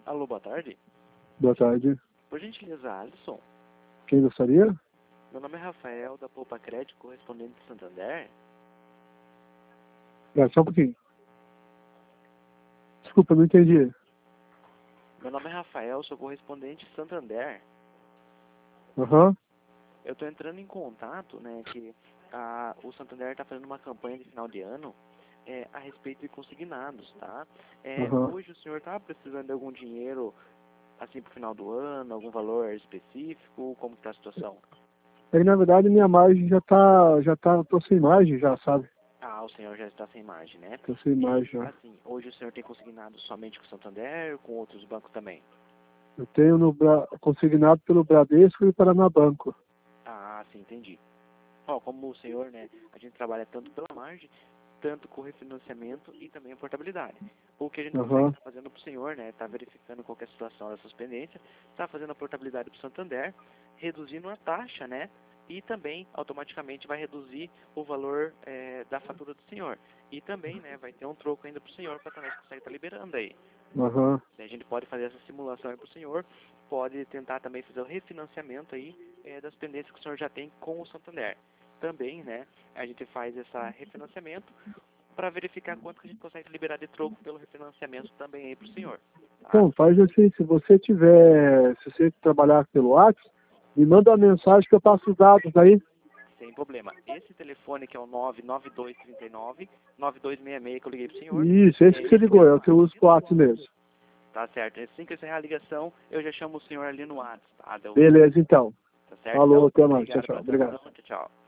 Alô, boa tarde. Boa tarde. Por gentileza, Alisson. Quem gostaria? Meu nome é Rafael, da Poupa Crédito, correspondente de Santander. Só um pouquinho. Desculpa, não entendi. Meu nome é Rafael, sou correspondente de Santander. Aham. Eu estou entrando em contato, né, que o Santander está fazendo uma campanha de final de ano a respeito de consignados, tá? Aham. Hoje o senhor está precisando de algum dinheiro, assim, para o final do ano, algum valor específico? Como está a situação? Aí, na verdade, minha margem tô sem margem já, sabe? O senhor já está sem margem, né? Tô sem margem E, já. assim, hoje o senhor tem consignado somente com o Santander ou com outros bancos também? Eu tenho consignado pelo Bradesco e Paranabanco. Sim, entendi. Como o senhor, né, a gente trabalha tanto pela margem, tanto com refinanciamento e também a portabilidade. O que a gente consegue Aham. estar fazendo para o senhor, né, está verificando qual que é a situação da suspendência, está fazendo a portabilidade para o Santander, reduzindo a taxa, né, e também automaticamente vai reduzir o valor da fatura do senhor. E também, né, vai ter um troco ainda para o senhor para também conseguir estar liberando aí. Aham. A gente pode fazer essa simulação aí para o senhor, pode tentar também fazer o refinanciamento aí das pendências que o senhor já tem com o Santander. Também, né, a gente faz esse refinanciamento para verificar quanto que a gente consegue liberar de troco pelo refinanciamento também aí para o senhor. Tá? Então, faz assim, se você trabalhar pelo WhatsApp, me manda uma mensagem que eu passo os dados aí. Sem problema. Esse telefone que é o 99239-9266 que eu liguei para o senhor. Isso, esse que você ligou, é o que eu uso pro WhatsApp mesmo. Tá certo. Assim que eu encerrar a ligação, eu já chamo o senhor ali no WhatsApp. Tá? Beleza, então. Tá certo? Falou, Então, até mais. Tchau, obrigado tchau. pela Obrigado. atenção. Tchau, tchau.